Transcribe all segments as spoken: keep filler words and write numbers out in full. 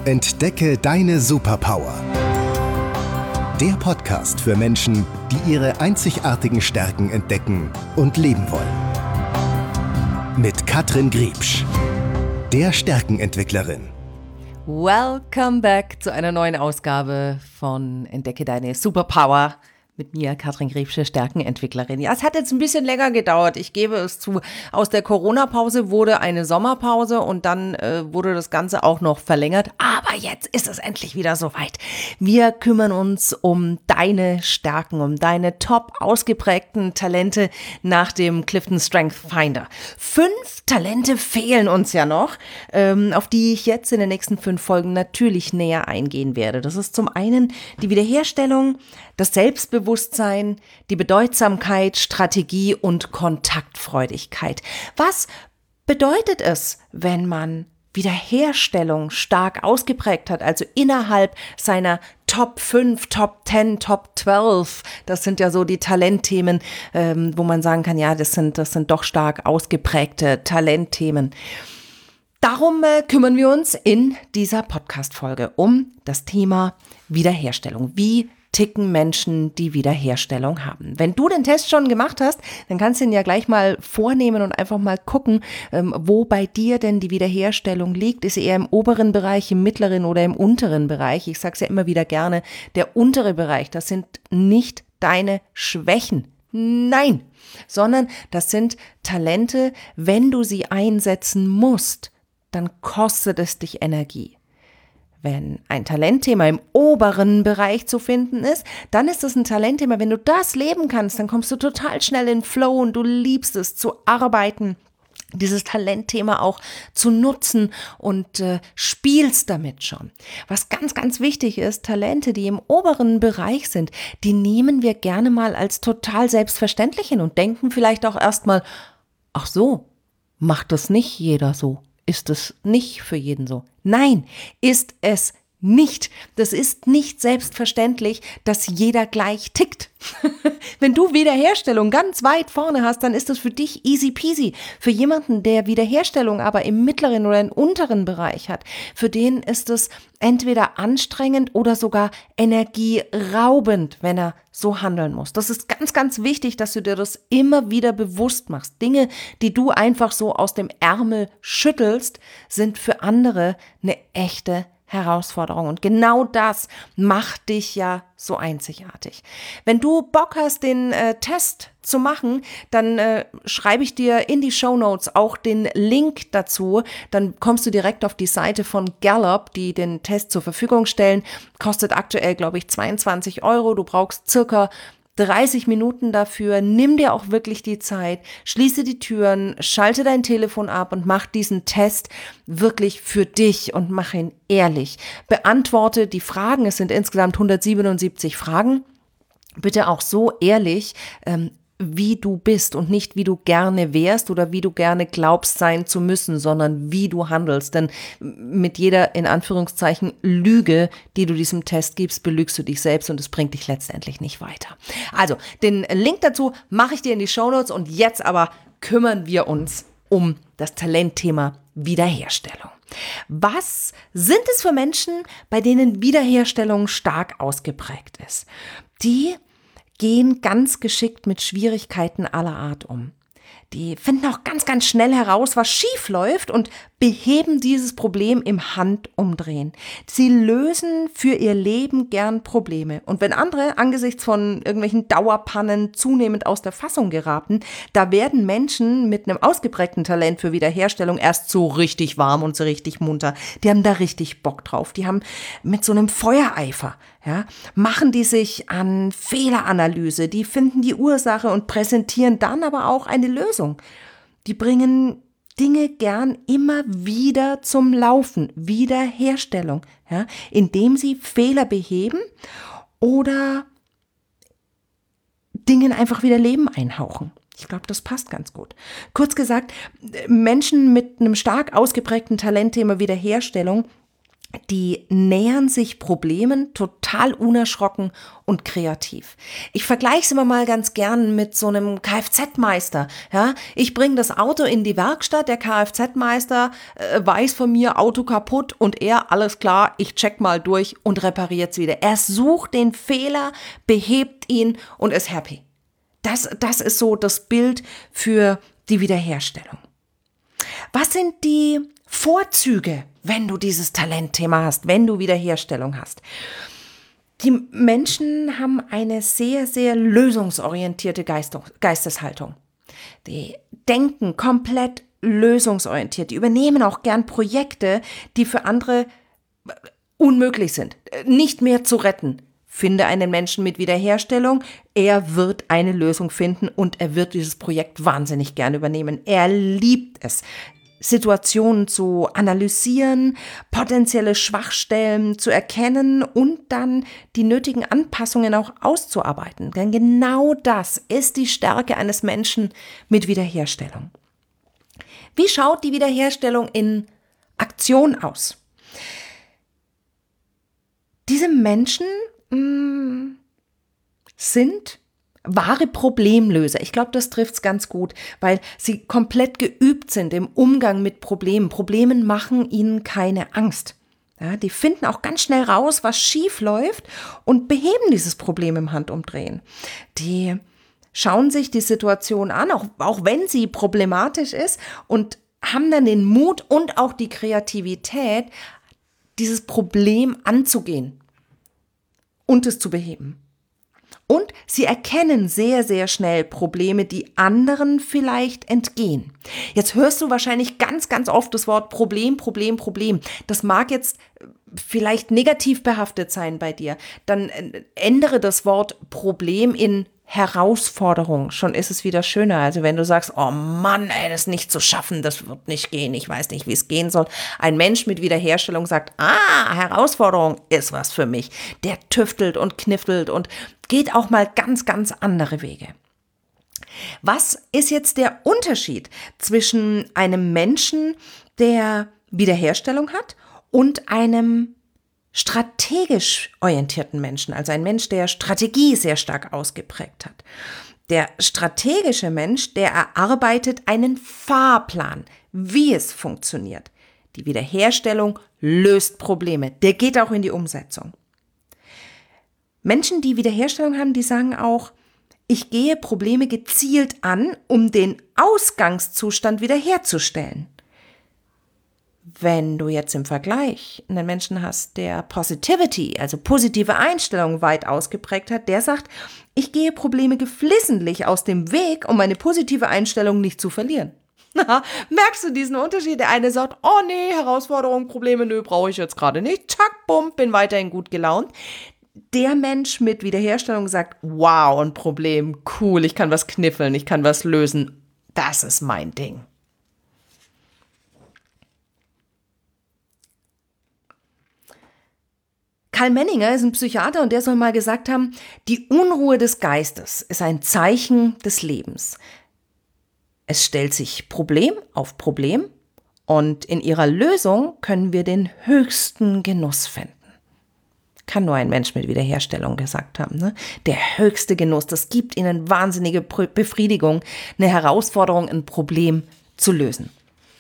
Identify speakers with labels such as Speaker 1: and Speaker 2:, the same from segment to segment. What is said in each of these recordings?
Speaker 1: Entdecke deine Superpower. Der Podcast für Menschen, die ihre einzigartigen Stärken entdecken und leben wollen. Mit Katrin Griebsch, der Stärkenentwicklerin.
Speaker 2: Welcome back zu einer neuen Ausgabe von Entdecke deine Superpower. Mit mir, Katrin Griebsch, Stärkenentwicklerin. Ja, es hat jetzt ein bisschen länger gedauert. Ich gebe es zu. Aus der Corona-Pause wurde eine Sommerpause und dann äh, wurde das Ganze auch noch verlängert. Aber jetzt ist es endlich wieder soweit. Wir kümmern uns um deine Stärken, um deine top ausgeprägten Talente nach dem Clifton Strength Finder. Fünf Talente fehlen uns ja noch, ähm, auf die ich jetzt in den nächsten fünf Folgen natürlich näher eingehen werde. Das ist zum einen die Wiederherstellung, das Selbstbewusstsein, die Bedeutsamkeit, Strategie und Kontaktfreudigkeit. Was bedeutet es, wenn man Wiederherstellung stark ausgeprägt hat, also innerhalb seiner Top fünf, Top zehn, Top zwölf, das sind ja so die Talentthemen, ähm, wo man sagen kann, ja, das sind, das sind doch stark ausgeprägte Talentthemen. Darum äh, kümmern wir uns in dieser Podcast-Folge um das Thema Wiederherstellung. Wie ticken Menschen, die Wiederherstellung haben. Wenn du den Test schon gemacht hast, dann kannst du ihn ja gleich mal vornehmen und einfach mal gucken, ähm, wo bei dir denn die Wiederherstellung liegt. Ist sie eher im oberen Bereich, im mittleren oder im unteren Bereich? Ich sage es ja immer wieder gerne, der untere Bereich, das sind nicht deine Schwächen. Nein, sondern das sind Talente, wenn du sie einsetzen musst, dann kostet es dich Energie. Wenn ein Talentthema im oberen Bereich zu finden ist, dann ist es ein Talentthema. Wenn du das leben kannst, dann kommst du total schnell in Flow und du liebst es zu arbeiten, dieses Talentthema auch zu nutzen und äh, spielst damit schon. Was ganz, ganz wichtig ist, Talente, die im oberen Bereich sind, die nehmen wir gerne mal als total selbstverständlich hin und denken vielleicht auch erstmal, ach so, macht das nicht jeder so. Ist es nicht für jeden so? Nein, ist es nicht. Das ist nicht selbstverständlich, dass jeder gleich tickt. Wenn du Wiederherstellung ganz weit vorne hast, dann ist das für dich easy peasy. Für jemanden, der Wiederherstellung aber im mittleren oder im unteren Bereich hat, für den ist es entweder anstrengend oder sogar energieraubend, wenn er so handeln muss. Das ist ganz, ganz wichtig, dass du dir das immer wieder bewusst machst. Dinge, die du einfach so aus dem Ärmel schüttelst, sind für andere eine echte Herausforderung. Und genau das macht dich ja so einzigartig. Wenn du Bock hast, den äh, Test zu machen, dann äh, schreibe ich dir in die Shownotes auch den Link dazu. Dann kommst du direkt auf die Seite von Gallup, die den Test zur Verfügung stellen. Kostet aktuell, glaube ich, zweiundzwanzig Euro. Du brauchst circa dreißig Minuten dafür, nimm dir auch wirklich die Zeit, schließe die Türen, schalte dein Telefon ab und mach diesen Test wirklich für dich und mach ihn ehrlich. Beantworte die Fragen, es sind insgesamt hundertsiebenundsiebzig Fragen, bitte auch so ehrlich, ähm, wie du bist und nicht wie du gerne wärst oder wie du gerne glaubst sein zu müssen, sondern wie du handelst. Denn mit jeder, in Anführungszeichen, Lüge, die du diesem Test gibst, belügst du dich selbst und es bringt dich letztendlich nicht weiter. Also, den Link dazu mache ich dir in die Shownotes und jetzt aber kümmern wir uns um das Talentthema Wiederherstellung. Was sind es für Menschen, bei denen Wiederherstellung stark ausgeprägt ist? Die gehen ganz geschickt mit Schwierigkeiten aller Art um. Die finden auch ganz, ganz schnell heraus, was schief läuft und beheben dieses Problem im Handumdrehen. Sie lösen für ihr Leben gern Probleme. Und wenn andere angesichts von irgendwelchen Dauerpannen zunehmend aus der Fassung geraten, da werden Menschen mit einem ausgeprägten Talent für Wiederherstellung erst so richtig warm und so richtig munter. Die haben da richtig Bock drauf. Die haben mit so einem Feuereifer, ja, machen die sich an Fehleranalyse, die finden die Ursache und präsentieren dann aber auch eine Lösung. Die bringen Dinge gern immer wieder zum Laufen, Wiederherstellung, ja, indem sie Fehler beheben oder Dingen einfach wieder Leben einhauchen. Ich glaube, das passt ganz gut. Kurz gesagt, Menschen mit einem stark ausgeprägten Talentthema Wiederherstellung die nähern sich Problemen total unerschrocken und kreativ. Ich vergleiche es immer mal ganz gern mit so einem Kfz-Meister. Ja, ich bringe das Auto in die Werkstatt, der Kfz-Meister äh, weiß von mir, Auto kaputt und er, alles klar, ich check mal durch und repariert es wieder. Er sucht den Fehler, behebt ihn und ist happy. Das, das ist so das Bild für die Wiederherstellung. Was sind die Vorzüge, wenn du dieses Talentthema hast, wenn du Wiederherstellung hast? Die Menschen haben eine sehr, sehr lösungsorientierte Geisteshaltung. Die denken komplett lösungsorientiert. Die übernehmen auch gern Projekte, die für andere unmöglich sind, nicht mehr zu retten. Finde einen Menschen mit Wiederherstellung, er wird eine Lösung finden und er wird dieses Projekt wahnsinnig gern übernehmen. Er liebt es, Situationen zu analysieren, potenzielle Schwachstellen zu erkennen und dann die nötigen Anpassungen auch auszuarbeiten. Denn genau das ist die Stärke eines Menschen mit Wiederherstellung. Wie schaut die Wiederherstellung in Aktion aus? Diese Menschen mh, sind wahre Problemlöser. Ich glaube, das trifft es ganz gut, weil sie komplett geübt sind im Umgang mit Problemen. Problemen machen ihnen keine Angst. Ja, die finden auch ganz schnell raus, was schief läuft und beheben dieses Problem im Handumdrehen. Die schauen sich die Situation an, auch, auch wenn sie problematisch ist, und haben dann den Mut und auch die Kreativität, dieses Problem anzugehen und es zu beheben. Und sie erkennen sehr, sehr schnell Probleme, die anderen vielleicht entgehen. Jetzt hörst du wahrscheinlich ganz, ganz oft das Wort Problem, Problem, Problem. Das mag jetzt vielleicht negativ behaftet sein bei dir. Dann ändere das Wort Problem in Herausforderung. Schon ist es wieder schöner. Also wenn du sagst, oh Mann, ey, das ist nicht zu schaffen, das wird nicht gehen, ich weiß nicht, wie es gehen soll. Ein Mensch mit Wiederherstellung sagt, ah, Herausforderung ist was für mich. Der tüftelt und kniffelt und geht auch mal ganz, ganz andere Wege. Was ist jetzt der Unterschied zwischen einem Menschen, der Wiederherstellung hat, und einem strategisch orientierten Menschen, also ein Mensch, der Strategie sehr stark ausgeprägt hat? Der strategische Mensch, der erarbeitet einen Fahrplan, wie es funktioniert. Die Wiederherstellung löst Probleme, der geht auch in die Umsetzung. Menschen, die Wiederherstellung haben, die sagen auch, ich gehe Probleme gezielt an, um den Ausgangszustand wiederherzustellen. Wenn du jetzt im Vergleich einen Menschen hast, der Positivity, also positive Einstellung weit ausgeprägt hat, der sagt, ich gehe Probleme geflissentlich aus dem Weg, um meine positive Einstellung nicht zu verlieren. Merkst du diesen Unterschied? Der eine sagt, oh nee, Herausforderungen, Probleme, nö, brauche ich jetzt gerade nicht. Zack, bumm, bin weiterhin gut gelaunt. Der Mensch mit Wiederherstellung sagt, wow, ein Problem, cool, ich kann was kniffeln, ich kann was lösen. Das ist mein Ding. Karl Menninger ist ein Psychiater und der soll mal gesagt haben, die Unruhe des Geistes ist ein Zeichen des Lebens. Es stellt sich Problem auf Problem und in ihrer Lösung können wir den höchsten Genuss finden. Kann nur ein Mensch mit Wiederherstellung gesagt haben. Ne? Der höchste Genuss, das gibt ihnen wahnsinnige Befriedigung, eine Herausforderung, ein Problem zu lösen.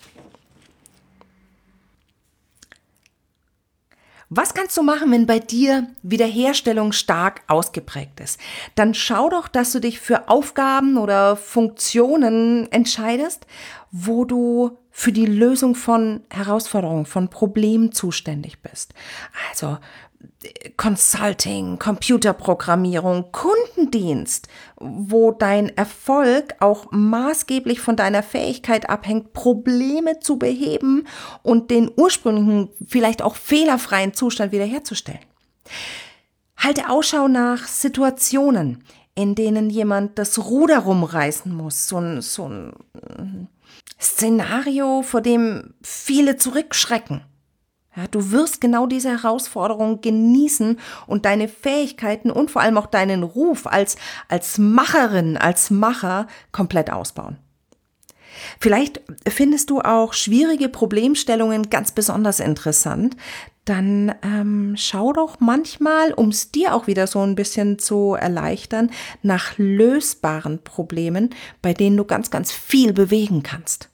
Speaker 2: Was kannst du machen, wenn bei dir Wiederherstellung stark ausgeprägt ist? Dann schau doch, dass du dich für Aufgaben oder Funktionen entscheidest, wo du für die Lösung von Herausforderungen, von Problemen zuständig bist. Also Consulting, Computerprogrammierung, Kundendienst, wo dein Erfolg auch maßgeblich von deiner Fähigkeit abhängt, Probleme zu beheben und den ursprünglichen, vielleicht auch fehlerfreien Zustand wiederherzustellen. Halte Ausschau nach Situationen, in denen jemand das Ruder rumreißen muss, so ein, so ein Szenario, vor dem viele zurückschrecken. Ja, du wirst genau diese Herausforderung genießen und deine Fähigkeiten und vor allem auch deinen Ruf als, als Macherin, als Macher komplett ausbauen. Vielleicht findest du auch schwierige Problemstellungen ganz besonders interessant. Dann ähm, schau doch manchmal, um es dir auch wieder so ein bisschen zu erleichtern, nach lösbaren Problemen, bei denen du ganz, ganz viel bewegen kannst.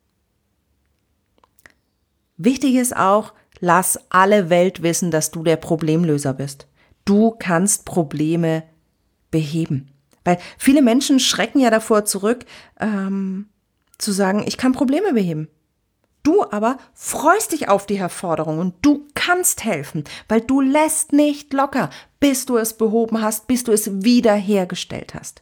Speaker 2: Wichtig ist auch, lass alle Welt wissen, dass du der Problemlöser bist. Du kannst Probleme beheben. Weil viele Menschen schrecken ja davor zurück, ähm, zu sagen, ich kann Probleme beheben. Du aber freust dich auf die Herausforderung und du kannst helfen, weil du lässt nicht locker, bis du es behoben hast, bis du es wiederhergestellt hast.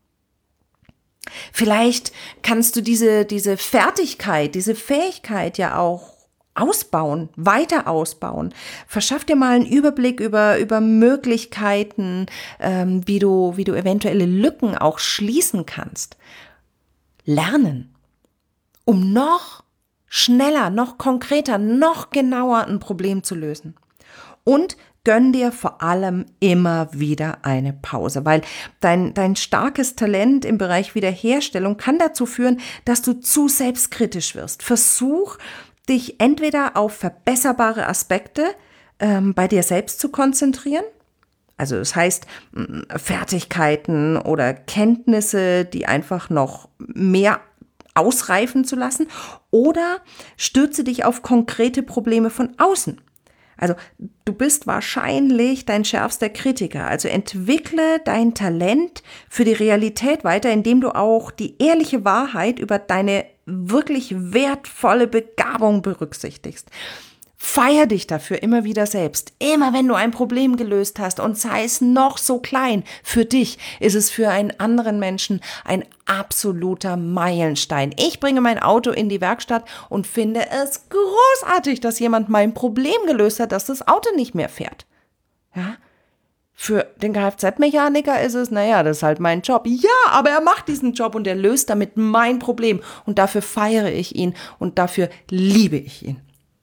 Speaker 2: Vielleicht kannst du diese, diese Fertigkeit, diese Fähigkeit ja auch ausbauen, weiter ausbauen. Verschaff dir mal einen Überblick über, über Möglichkeiten, ähm, wie du, wie du eventuelle Lücken auch schließen kannst. Lernen, um noch schneller, noch konkreter, noch genauer ein Problem zu lösen. Und gönn dir vor allem immer wieder eine Pause, weil dein, dein starkes Talent im Bereich Wiederherstellung kann dazu führen, dass du zu selbstkritisch wirst. Versuch, dich entweder auf verbesserbare Aspekte ähm, bei dir selbst zu konzentrieren. Also das heißt, Fertigkeiten oder Kenntnisse, die einfach noch mehr ausreifen zu lassen, oder stürze dich auf konkrete Probleme von außen. Also du bist wahrscheinlich dein schärfster Kritiker. Also entwickle dein Talent für die Realität weiter, indem du auch die ehrliche Wahrheit über deine wirklich wertvolle Begabung berücksichtigst. Feier dich dafür immer wieder selbst. Immer wenn du ein Problem gelöst hast und sei es noch so klein, für dich ist es für einen anderen Menschen ein absoluter Meilenstein. Ich bringe mein Auto in die Werkstatt und finde es großartig, dass jemand mein Problem gelöst hat, dass das Auto nicht mehr fährt. Ja? Für den Kfz-Mechaniker ist es, naja, das ist halt mein Job. Ja, aber er macht diesen Job und er löst damit mein Problem. Und dafür feiere ich ihn und dafür liebe ich ihn.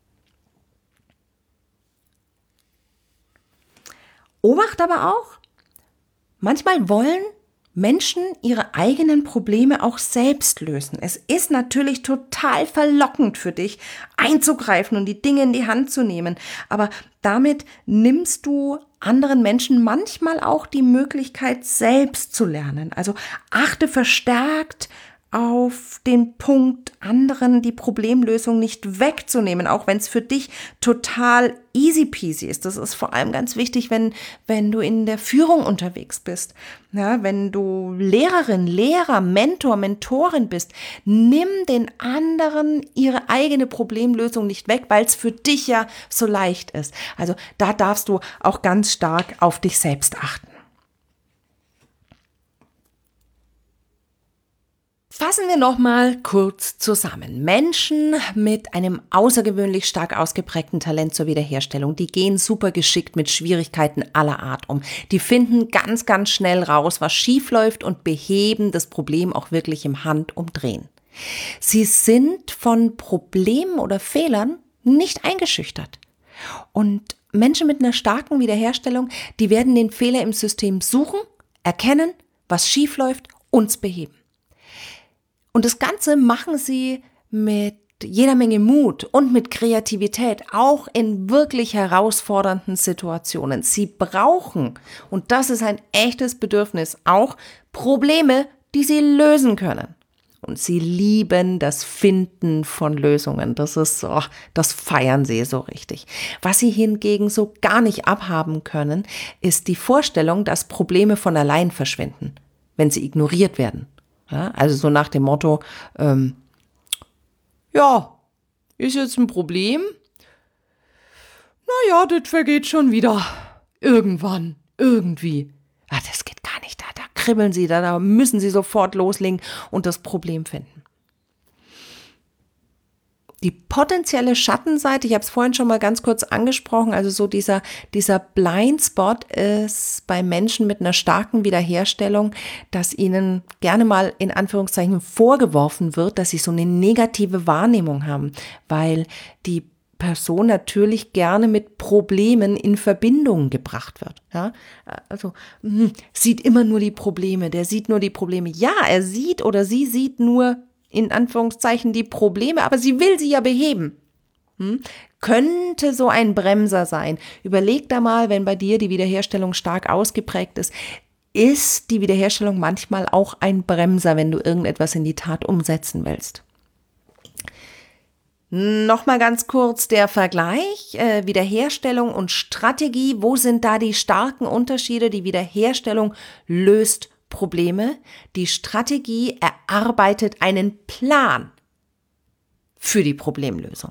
Speaker 2: Obacht aber auch, manchmal wollen Menschen ihre eigenen Probleme auch selbst lösen. Es ist natürlich total verlockend für dich, einzugreifen und die Dinge in die Hand zu nehmen. Aber damit nimmst du anderen Menschen manchmal auch die Möglichkeit, selbst zu lernen. Also achte verstärkt auf den Punkt, anderen die Problemlösung nicht wegzunehmen, auch wenn es für dich total easy peasy ist. Das ist vor allem ganz wichtig, wenn, wenn du in der Führung unterwegs bist. Ja, wenn du Lehrerin, Lehrer, Mentor, Mentorin bist, nimm den anderen ihre eigene Problemlösung nicht weg, weil es für dich ja so leicht ist. Also da darfst du auch ganz stark auf dich selbst achten. Fassen wir nochmal kurz zusammen. Menschen mit einem außergewöhnlich stark ausgeprägten Talent zur Wiederherstellung, die gehen super geschickt mit Schwierigkeiten aller Art um. Die finden ganz, ganz schnell raus, was schief läuft und beheben das Problem auch wirklich im Handumdrehen. Sie sind von Problemen oder Fehlern nicht eingeschüchtert. Und Menschen mit einer starken Wiederherstellung, die werden den Fehler im System suchen, erkennen, was schief läuft und es beheben. Und das Ganze machen sie mit jeder Menge Mut und mit Kreativität, auch in wirklich herausfordernden Situationen. Sie brauchen, und das ist ein echtes Bedürfnis, auch Probleme, die sie lösen können. Und sie lieben das Finden von Lösungen. Das ist so, das feiern sie so richtig. Was sie hingegen so gar nicht abhaben können, ist die Vorstellung, dass Probleme von allein verschwinden, wenn sie ignoriert werden. Ja, also so nach dem Motto, ähm, ja, ist jetzt ein Problem? Naja, das vergeht schon wieder. Irgendwann, irgendwie. Ja, das geht gar nicht, da, da kribbeln sie, da, da müssen sie sofort loslegen und das Problem finden. Die potenzielle Schattenseite, ich habe es vorhin schon mal ganz kurz angesprochen, also so dieser, dieser Blindspot ist bei Menschen mit einer starken Wiederherstellung, dass ihnen gerne mal in Anführungszeichen vorgeworfen wird, dass sie so eine negative Wahrnehmung haben, weil die Person natürlich gerne mit Problemen in Verbindung gebracht wird. Ja? Also mh, sieht immer nur die Probleme, der sieht nur die Probleme. Ja, er sieht oder sie sieht nur in Anführungszeichen die Probleme, aber sie will sie ja beheben. Hm? Könnte so ein Bremser sein. Überleg da mal, wenn bei dir die Wiederherstellung stark ausgeprägt ist, ist die Wiederherstellung manchmal auch ein Bremser, wenn du irgendetwas in die Tat umsetzen willst. Nochmal ganz kurz der Vergleich, äh, Wiederherstellung und Strategie. Wo sind da die starken Unterschiede? Die Wiederherstellung löst Probleme. Die Strategie erarbeitet einen Plan für die Problemlösung.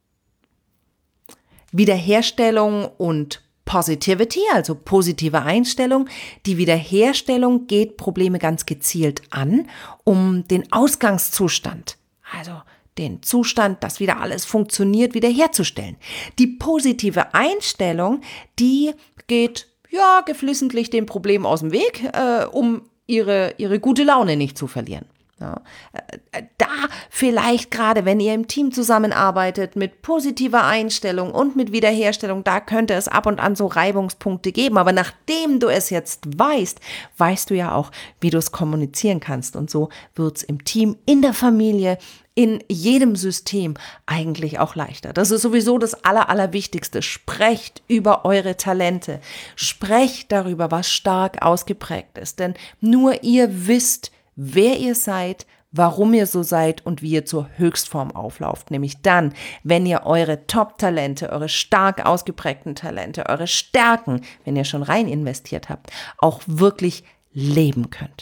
Speaker 2: Wiederherstellung und Positivity, also positive Einstellung. Die Wiederherstellung geht Probleme ganz gezielt an, um den Ausgangszustand, also den Zustand, dass wieder alles funktioniert, wiederherzustellen. Die positive Einstellung, die geht ja geflissentlich dem Problem aus dem Weg, äh, um ihre, ihre gute Laune nicht zu verlieren. Ja, da vielleicht gerade, wenn ihr im Team zusammenarbeitet, mit positiver Einstellung und mit Wiederherstellung, da könnte es ab und an so Reibungspunkte geben. Aber nachdem du es jetzt weißt, weißt du ja auch, wie du es kommunizieren kannst. Und so wird es im Team, in der Familie, in jedem System eigentlich auch leichter. Das ist sowieso das Aller, Allerwichtigste. Sprecht über eure Talente. Sprecht darüber, was stark ausgeprägt ist. Denn nur ihr wisst, wer ihr seid, warum ihr so seid und wie ihr zur Höchstform auflauft. Nämlich dann, wenn ihr eure Top-Talente, eure stark ausgeprägten Talente, eure Stärken, wenn ihr schon rein investiert habt, auch wirklich leben könnt.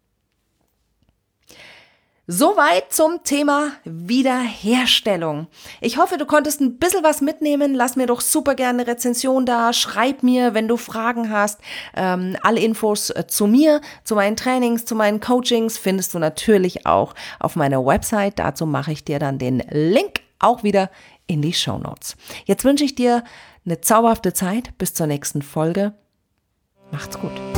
Speaker 2: Soweit zum Thema Wiederherstellung. Ich hoffe, du konntest ein bisschen was mitnehmen. Lass mir doch super gerne eine Rezension da. Schreib mir, wenn du Fragen hast. Ähm, alle Infos äh, zu mir, zu meinen Trainings, zu meinen Coachings findest du natürlich auch auf meiner Website. Dazu mache ich dir dann den Link auch wieder in die Shownotes. Jetzt wünsche ich dir eine zauberhafte Zeit. Bis zur nächsten Folge. Macht's gut.